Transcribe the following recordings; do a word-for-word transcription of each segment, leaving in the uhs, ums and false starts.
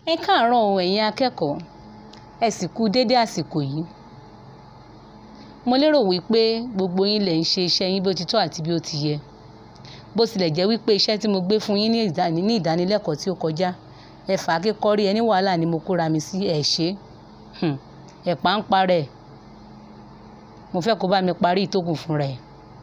Ẹ káàárọ̀ o ẹ̀yin akẹ́kọ̀ọ́, ẹ sì kú dédé àsìkò yìí. Mo lérò wípé gbogbo yín lẹ̀ ń ṣe iṣẹ́ yín bí ó ti tọ́ àti bí ó ti yẹ. Bó tilẹ̀ jẹ́ wípé iṣẹ́ tí mo gbé fún yín ní ìdáni ní ìdánilẹ́kọ̀ọ́ tí ó kọjá, ẹ fà á kíkọ́rí ẹ ní wàhálà ni mo kóra mi sí ẹ̀ ṣe. Ẹ̀pà ń parẹ́. Mo fẹ́ kó bá mi parí ìtókùn fún rẹ̀.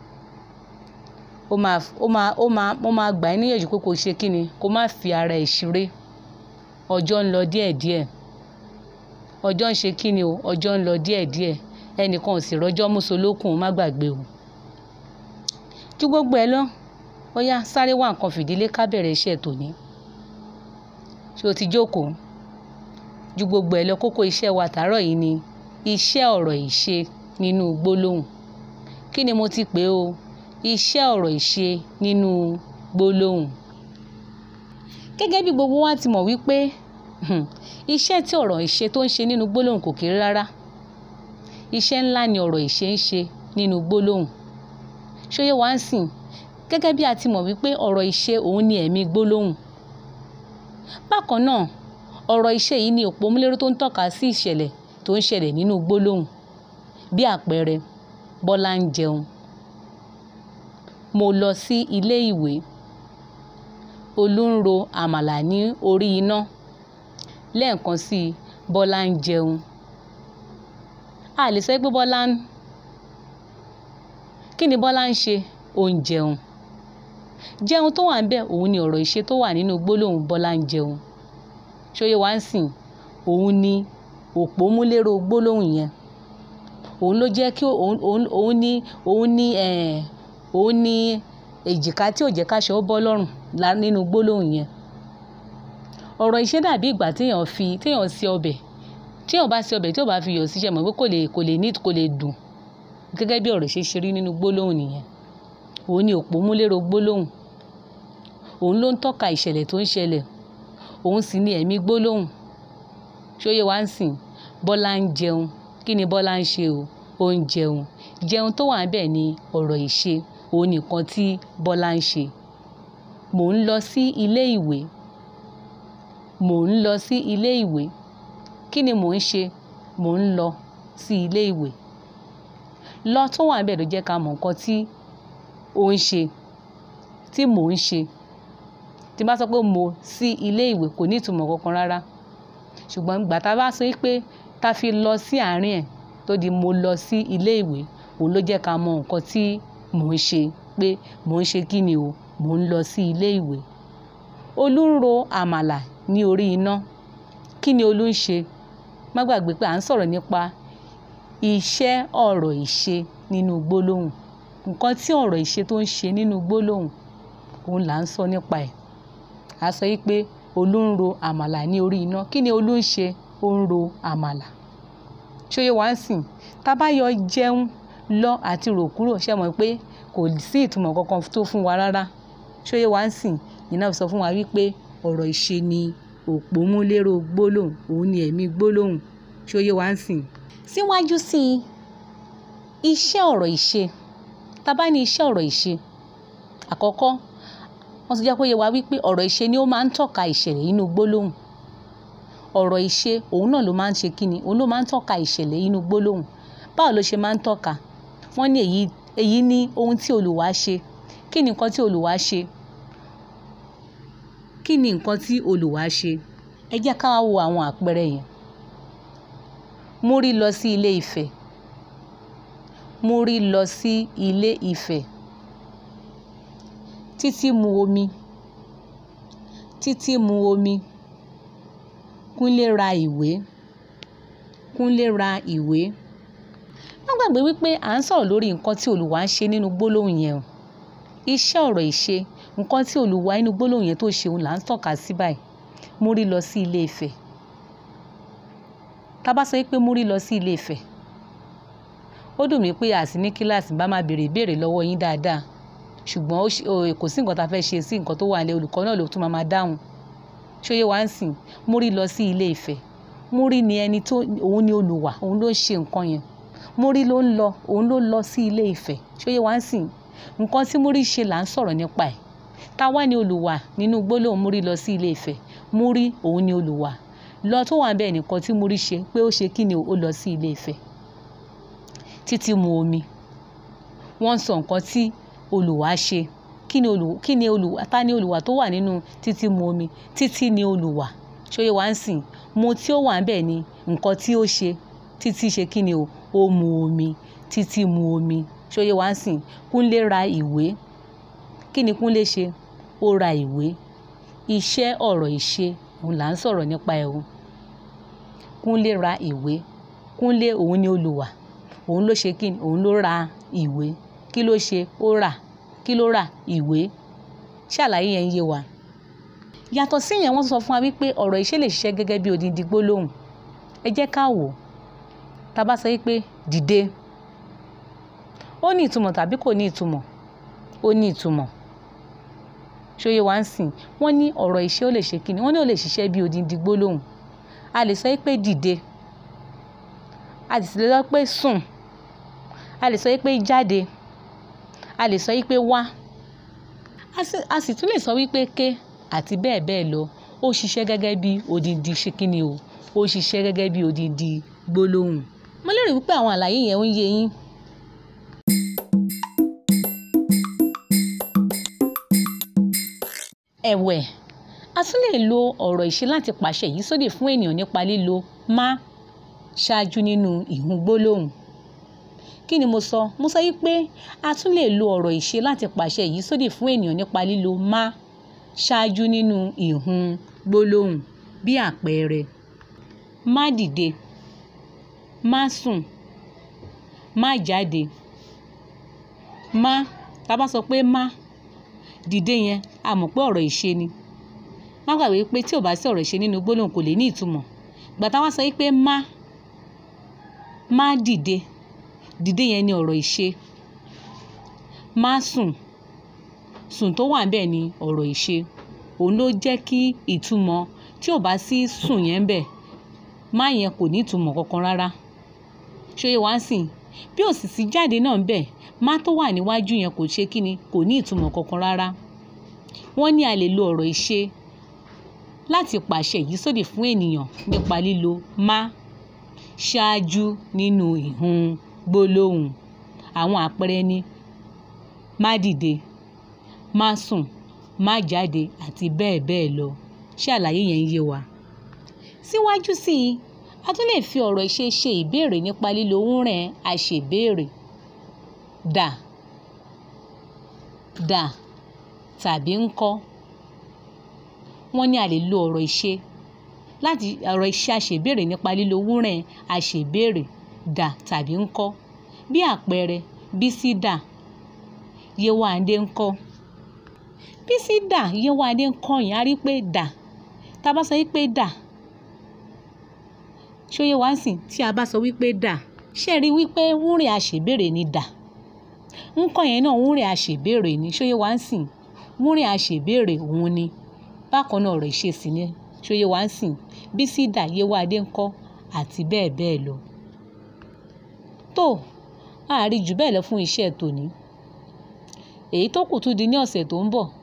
Ó máa ó máa ó máa mo máa gbà ẹ́ níyànjú pé kó ṣe kí ni, kó má fi ara ẹ̀ ṣeré. Ọjọ́ ń lọ díẹ̀díẹ̀. Ọjọ́ ń ṣe kí ni o, ọjọ́ ń lọ díẹ̀díẹ̀. Ẹnìkan ò sì rọ́jọ́ mú solókùn, má gbàgbé o. Ju gbogbo ẹ lọ, ó yá sáré wá nǹkan fìdílé ká bẹ̀rẹ̀ iṣẹ́ tòní. Ṣé o ti jókòó? Ju gbogbo ẹ lọ, kókó iṣẹ́ wa tàárọ̀ yìí ni iṣẹ́ ọ̀rọ̀ ìṣe nínú gbólóhùn. Kí ni mo ti pè o? Iṣẹ́ ọ̀rọ̀ ìṣe nínú gbólóhùn. Gẹ́gẹ́ bí gbogbo wa ti mọ̀ wípé iṣẹ́ tí ọ̀rọ̀ ìṣe tó ń ṣe nínú gbólóhùn kò kéré rárá. Iṣẹ́ ńlá ni ọ̀rọ̀ ìṣe ń ṣe nínú gbólóhùn. Ṣó yé wa ń sìn? Gẹ́gẹ́ bí a ti mọ̀ wípé ọ̀rọ̀ ìṣe òun ni ẹ̀mí gbólóhùn. Bákan náà, ọ̀rọ̀ ìṣe yìí ni òpómúléró tó ń tọ́ka sí ìṣẹ̀lẹ̀ tó ń ṣẹlẹ̀ nínú gbólóhùn. Bí àpẹẹrẹ, Bọ́lá ń jẹun. Mo lọ sí ilé ìwé. Olú ń ro àmàlà ní orí iná. Lẹ́ẹ̀kan sí i, Bọ́lá ń jẹun. A lè sọ pé Bọ́lá ń. Kí ni Bọ́lá ń ṣe? Ó ń jẹun. Jẹun tó wà níbẹ̀ òun ni ọ̀rọ̀ ìṣe tó wà nínú gbólóhùn Bọ́lá ń jẹun. Ṣó yé wa ń sìn? Òun ni òpómúléró gbólóhùn yẹn. Òun ló jẹ́ kí òun òun òun ní òun ní ẹ̀ òun ní èjìká tí ò jẹ́ ká ṣọ́ bọ́ lọ́rùn nínú gbólóhùn yẹn. Ọ̀rọ̀ ìṣe dàbí ìgbà téèyàn fi téèyàn ṣe ọbẹ̀. Téèyàn bá ṣe ọbẹ̀ tí ò bá fi iyọ̀ sí, ṣé mọ̀ pé kò lè kò lè neat kò lè dùn. Gẹ́gẹ́ bí ọ̀rọ̀ ìṣe ṣe rí nínú gbólóhùn nìyẹn. Òun ni òpómúléró gbólóhùn. Òun ló ń tọ́ka ìṣẹ̀lẹ̀ tó ń ṣẹlẹ̀. Òun sì ni ẹ̀mí gbólóhùn. Ṣó yé wa ń sìn? Bọ́lá ń jẹun. Kí ni Bọ́lá ń ṣe o? Ó ń jẹun. Jẹun tó wà níbẹ̀ ni ọ̀rọ̀ ìṣe. Òun nìkan tí Bọ́lá ń ṣe. Mò ń lọ sí ilé ìwé. Mò ń lọ sí ilé ìwé. Kí ni mò ń ṣe? Mò ń lọ sí ilé ìwé. Lọ tó wà níbẹ̀ ló jẹ́ ká mọ̀ nǹkan tí ó ń ṣe, tí mò ń ṣe. Tí n bá sọ pé mo sí ilé ìwé kò ní ìtumọ̀ kankan rárá. Ṣùgbọ́n ìgbà tá a bá sọ pé tá fi lọ sí àárín ẹ̀ tó di mo lọ sí ilé ìwé, òun ló jẹ́ ká mọ̀ nǹkan tí mò ń ṣe, pé mò ń ṣe kí ni o? Mò ń lọ sí ilé ìwé. Olú ń ro àmàlà ní orí iná. Kí ni Olú ń ṣe? Má gbàgbé pé à ń sọ̀rọ̀ nípa iṣẹ́ ọ̀rọ̀ ìṣe nínú gbólóhùn. Nǹkan tí ọ̀rọ̀ ìṣe tó ń ṣe nínú gbólóhùn, òun là ń sọ nípa ẹ̀. A sọ wípé Olú ń ro àmàlà ní orí iná. Kí ni Olú ń ṣe? Ó ń ro àmàlà. Ṣó yé wa ń sìn? Tá bá yọ jẹun, lọ àti rò kúrò, ṣé mọ̀ pé kò sí ìtumọ̀ kankan tó fún wa rárá. Ṣó yé wa ń sìn? Iná sọ fún wa wípé ọ̀rọ̀ ìṣe ni òpómúléró gbólóhùn. Òun ni ẹ̀mí gbólóhùn. Ṣó yé wa ń sìn? Síwájú sí i, iṣẹ́ ọ̀rọ̀ ìṣe. Tá bá ní iṣẹ́ ọ̀rọ̀ ìṣe, àkọ́kọ́, wọ́n ti jẹ́ kó yé wa wípé ọ̀rọ̀ ìṣe ni ó máa ń tọ́ka ìṣẹ̀lẹ̀ nínú gbólóhùn. Ọ̀rọ̀ ìṣe òun náà ló máa ń ṣe kí ni? Òun ló máa ń tọ́ka ìṣẹ̀lẹ̀ nínú gbólóhùn. Báwo ló ṣe máa ń tọ́ka? Wọ́n ní èyí èyí ni ohun tí olùwà ṣe. Kí ni nǹkan tí olùwà ṣe? Kí ni nǹkan tí olùwà ṣe? Ẹ jẹ́ ká wo àwọn àpẹẹrẹ yẹn. Múrí lọ sí ilé Ifẹ̀. Múrí lọ sí ilé Ifẹ̀. Títí mu omi. Títí mu omi. Kúnlé ra ìwé. Kúnlé ra ìwé. Má gbàgbé wípé à ń sọ̀rọ̀ lórí nǹkan tí olùwà ń ṣe nínú gbólóhùn yẹn. Iṣẹ́ ọ̀rọ̀ ìṣe, nǹkan tí olùwà nínú gbólóhùn yẹn tó ṣe òun là ń tọ́ka sí báyìí. Múrí lọ sí ilé Ifẹ̀. Tá bá sọ wípé múrí lọ sí ilé Ifẹ̀, ó dùn mí pé a sì ní kíláàsì bá máa béèrè ìbéèrè lọ́wọ́ yín dáadáa. Ṣùgbọ́n kò sí nǹkan tá fẹ́ ṣe sí nǹkan tó wà nílẹ̀, olùkọ́ náà ló tún máa máa dáhùn. Ṣó yé wa ń sìn? Múrí lọ sí ilé Ifẹ̀. Múrí ni ẹni tó òun ni olùwà, òun ló ṣe nǹkan yẹn. Múrí ló ń lọ, òun ló lọ sí ilé Ifẹ̀. Ṣó yé wa ń sìn? Nǹkan tí múrí ṣe là ń sọ̀rọ̀ nípa ẹ̀. Tá wá ní olùwà nínú gbólóhùn múrí lọ sí ilé Ifẹ̀? Múrí òun ni olùwà. lọ tó wà níbẹ̀ nìkan tí Múrí ṣe pé ó ṣe kí ni ó lọ sí Ilé Ifẹ̀. Títí mu omi. Wọ́n sọ nǹkan tí Olùwà ṣe. Kí ni Olùwà kí ni Olùwà ta ni Olùwà tó wà nínú Títí mu omi? Títí ni Olùwà. Ṣóyè wá ń sìn. Mo tí ó wà níbẹ̀ ni nǹkan tí ó ṣe. Títí ṣe kí ni o? Ó mu omi. Títí mu omi. Ṣóyè wá ń sìn. Kúnlé ra ìwé. Kí ni Kúnlé ṣe? Ó ra ìwé. Iṣẹ́ ọ̀rọ̀ ìṣe òun là ń sọ̀rọ̀ nípa ẹ̀ o. Kúnlé ra ìwé. Kúnlé òun ni Olùwà. Òun ló ṣe kí ni? Òun ló ra ìwé. Kí ló ṣe? Ó rà. Kí ló rà? Ìwé. Ṣàlàyé yẹn yé wa. Yàtọ̀ sí yẹn wọ́n sọ fún wa wípé ọ̀rọ̀ ìṣe lè ṣiṣẹ́ gẹ́gẹ́ bí odindi gbólóhùn. Ẹ jẹ́ ká wò. Tá bá sọ wípé dìde. Ó ní ìtumọ̀ tàbí kò ní ìtumọ̀? Ó ní ìtumọ̀. Ṣóyè wá ń sìn. Wọ́n ní ọ̀rọ̀ ìṣe ó lè ṣe kí ni? Wọ́n ní ó lè ṣiṣẹ́ bí odindi gbólóhùn. A lè sọ wípé dìde. A sì lè sọ pé sùn. A lè sọ wípé jáde. A lè sọ wípé wá. A sì tún lè sọ wípé ké àti bẹ́ẹ̀ bẹ́ẹ̀ lọ. Ó ṣiṣẹ́ gẹ́gẹ́ bí odindi ṣe kí ni o? Ó ṣiṣẹ́ gẹ́gẹ́ bí odindi gbólóhùn. Mo lérò wípé àwọn àlàyé yẹn ń yé yín. Ẹ̀wẹ̀, a tún lè lo ọ̀rọ̀ ìṣe láti pàṣẹ ìyísódì fún ènìyàn nípa lílo má ṣáájú nínú ìhun gbólóhùn. Kí ni mo sọ? Mo sọ wípé a tún lè lo ọ̀rọ̀ ìṣe láti pàṣẹ ìyísódì fún ènìyàn nípa lílo má ṣáájú nínú ìhun gbólóhùn. Bí àpẹẹrẹ, má dìde, má sùn, má jáde. Má, tá bá sọ pé má, dìde yẹn, a mọ̀ pé ọ̀rọ̀ ìṣe ni. Má gbàgbé pé tí ò bá sí ọ̀rọ̀ ìṣe nínú gbólóhùn kò lè ní ìtumọ̀. Ìgbà tá wá sọ wípé má, má dìde. Dìde yẹn ni ọ̀rọ̀ ìṣe. Má sùn. Sùn tó wà níbẹ̀ ni ọ̀rọ̀ ìṣe. Òun ló jẹ́ kí ìtumọ̀ tí ò bá sí sùn yẹn ńbẹ̀, má yẹn kò ní ìtumọ̀ kankan rárá. Ṣóyè wá ń sìn. Bí ò sì sí jáde náà ńbẹ̀, má tó wà níwájú yẹn kò ṣe kí ni? Kò ní ìtumọ̀ kankan rárá. Wọ́n ní a lè lo ọ̀rọ̀ ìṣe láti pàṣẹ ìyísódì fún ènìyàn nípa lílo má ṣáájú nínú ìhun gbólóhùn. Àwọn àpẹẹrẹ ni má dìde, má sùn, má jáde àti bẹ́ẹ̀ bẹ́ẹ̀ lọ. Ṣé àlàyé yẹn ń yé wa? Síwájú sí i, a tún lè fi ọ̀rọ̀ ìṣe ṣe ìbéèrè nípa lílo wúnrẹ̀n aṣèbéèrè. Dà, dà tàbí ńkọ́. Wọ́n ní a lè lo ọ̀rọ̀ ìṣe láti ọ̀rọ̀ ìṣe aṣèbéèrè nípa lílo wúnrẹ̀n aṣèbéèrè dà tàbí ńkọ́. Bí àpẹẹrẹ, Bísí dà, Yéwándé ńkọ́. Bísí dà, Yéwándé ńkọ́ yẹn a rí pé dà. Tá bá sọ wípé dà. Ṣóyè wá ń sìn. Tí a bá sọ wípé dà, ṣé ẹ rí wípé wúnrẹ̀n aṣèbéèrè ni dà. Ńkọ́ yẹn náà wúnrẹ̀n aṣèbéèrè ni. Ṣóyè wá ń sìn. Wúnrẹ̀n aṣèbéèrè òun ni. Bákan náà ọ̀rọ̀ ìṣe sì ni. Ṣóyè wá ń sìn. Bísí dà, Yéwándé ńkọ́ àti bẹ́ẹ̀ bẹ́ẹ̀ lọ. Tó, a rí jù bẹ́ẹ̀ lọ fún iṣẹ́ tòní. Èyí tó kù tún di ní ọ̀sẹ̀ tó ń bọ̀.